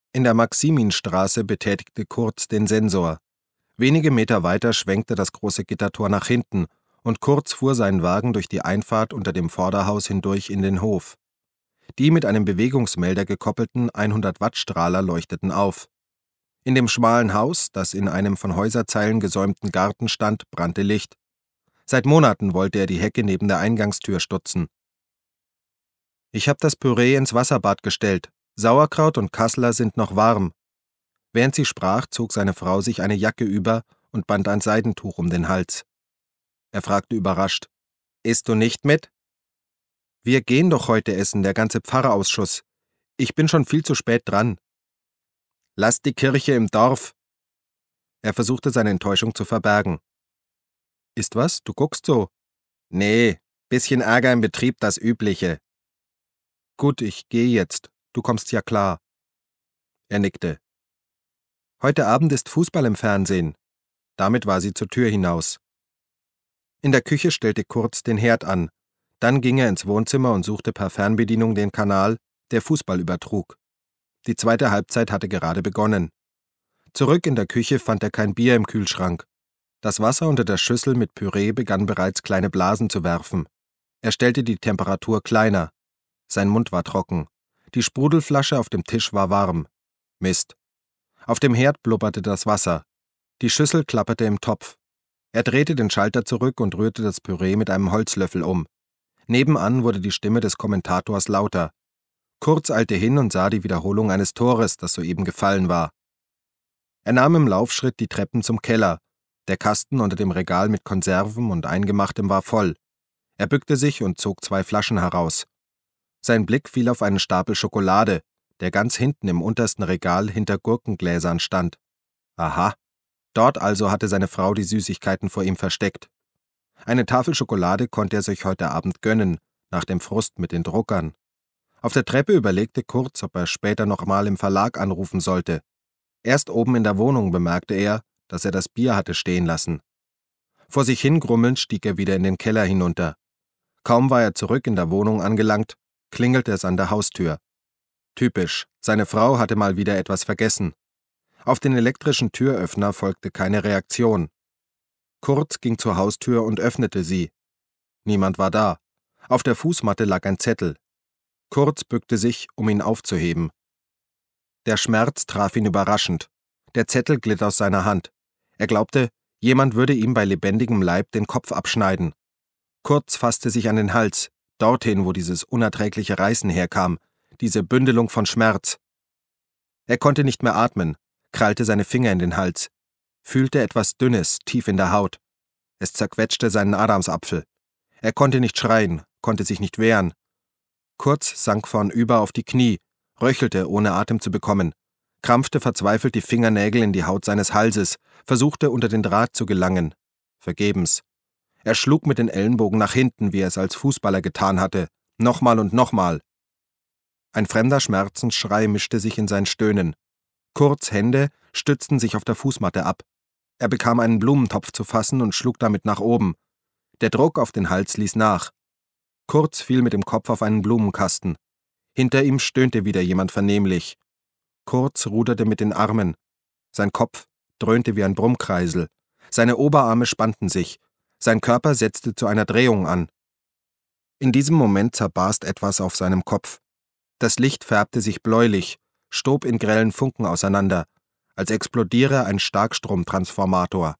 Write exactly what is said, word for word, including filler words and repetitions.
In der Maximinstraße betätigte Kurz den Sensor. Wenige Meter weiter schwenkte das große Gittertor nach hinten, und Kurz fuhr seinen Wagen durch die Einfahrt unter dem Vorderhaus hindurch in den Hof. Die mit einem Bewegungsmelder gekoppelten hundert-Watt-Strahler leuchteten auf. In dem schmalen Haus, das in einem von Häuserzeilen gesäumten Garten stand, brannte Licht. Seit Monaten wollte er die Hecke neben der Eingangstür stutzen. »Ich hab das Püree ins Wasserbad gestellt. Sauerkraut und Kassler sind noch warm.« Während sie sprach, zog seine Frau sich eine Jacke über und band ein Seidentuch um den Hals. Er fragte überrascht: »Isst du nicht mit?« »Wir gehen doch heute essen, der ganze Pfarrerausschuss. Ich bin schon viel zu spät dran.« »Lass die Kirche im Dorf.« Er versuchte seine Enttäuschung zu verbergen. »Ist was? Du guckst so.« »Nee, bisschen Ärger im Betrieb, das Übliche.« »Gut, ich gehe jetzt. Du kommst ja klar.« Er nickte. »Heute Abend ist Fußball im Fernsehen.« Damit war sie zur Tür hinaus. In der Küche stellte Kurz den Herd an. Dann ging er ins Wohnzimmer und suchte per Fernbedienung den Kanal, der Fußball übertrug. Die zweite Halbzeit hatte gerade begonnen. Zurück in der Küche fand er kein Bier im Kühlschrank. Das Wasser unter der Schüssel mit Püree begann bereits kleine Blasen zu werfen. Er stellte die Temperatur kleiner. Sein Mund war trocken. Die Sprudelflasche auf dem Tisch war warm. Mist. Auf dem Herd blubberte das Wasser. Die Schüssel klapperte im Topf. Er drehte den Schalter zurück und rührte das Püree mit einem Holzlöffel um. Nebenan wurde die Stimme des Kommentators lauter. Kurz eilte hin und sah die Wiederholung eines Tores, das soeben gefallen war. Er nahm im Laufschritt die Treppen zum Keller. Der Kasten unter dem Regal mit Konserven und Eingemachtem war voll. Er bückte sich und zog zwei Flaschen heraus. Sein Blick fiel auf einen Stapel Schokolade, der ganz hinten im untersten Regal hinter Gurkengläsern stand. Aha, dort also hatte seine Frau die Süßigkeiten vor ihm versteckt. Eine Tafel Schokolade konnte er sich heute Abend gönnen, nach dem Frust mit den Druckern. Auf der Treppe überlegte Kurz, ob er später noch mal im Verlag anrufen sollte. Erst oben in der Wohnung bemerkte er, dass er das Bier hatte stehen lassen. Vor sich hingrummelnd stieg er wieder in den Keller hinunter. Kaum war er zurück in der Wohnung angelangt, klingelte es an der Haustür. Typisch, seine Frau hatte mal wieder etwas vergessen. Auf den elektrischen Türöffner folgte keine Reaktion. Kurz ging zur Haustür und öffnete sie. Niemand war da. Auf der Fußmatte lag ein Zettel. Kurz bückte sich, um ihn aufzuheben. Der Schmerz traf ihn überraschend. Der Zettel glitt aus seiner Hand. Er glaubte, jemand würde ihm bei lebendigem Leib den Kopf abschneiden. Kurz fasste sich an den Hals, dorthin, wo dieses unerträgliche Reißen herkam, diese Bündelung von Schmerz. Er konnte nicht mehr atmen, krallte seine Finger in den Hals, fühlte etwas Dünnes tief in der Haut. Es zerquetschte seinen Adamsapfel. Er konnte nicht schreien, konnte sich nicht wehren. Kurz sank vornüber auf die Knie, röchelte, ohne Atem zu bekommen, krampfte verzweifelt die Fingernägel in die Haut seines Halses, versuchte unter den Draht zu gelangen. Vergebens. Er schlug mit den Ellenbogen nach hinten, wie er es als Fußballer getan hatte, nochmal und nochmal. Ein fremder Schmerzensschrei mischte sich in sein Stöhnen. Kurz' Hände stützten sich auf der Fußmatte ab. Er bekam einen Blumentopf zu fassen und schlug damit nach oben. Der Druck auf den Hals ließ nach. Kurz fiel mit dem Kopf auf einen Blumenkasten. Hinter ihm stöhnte wieder jemand vernehmlich. Kurz ruderte mit den Armen. Sein Kopf dröhnte wie ein Brummkreisel. Seine Oberarme spannten sich. Sein Körper setzte zu einer Drehung an. In diesem Moment zerbarst etwas auf seinem Kopf. Das Licht färbte sich bläulich, stob in grellen Funken auseinander, als explodiere ein Starkstromtransformator.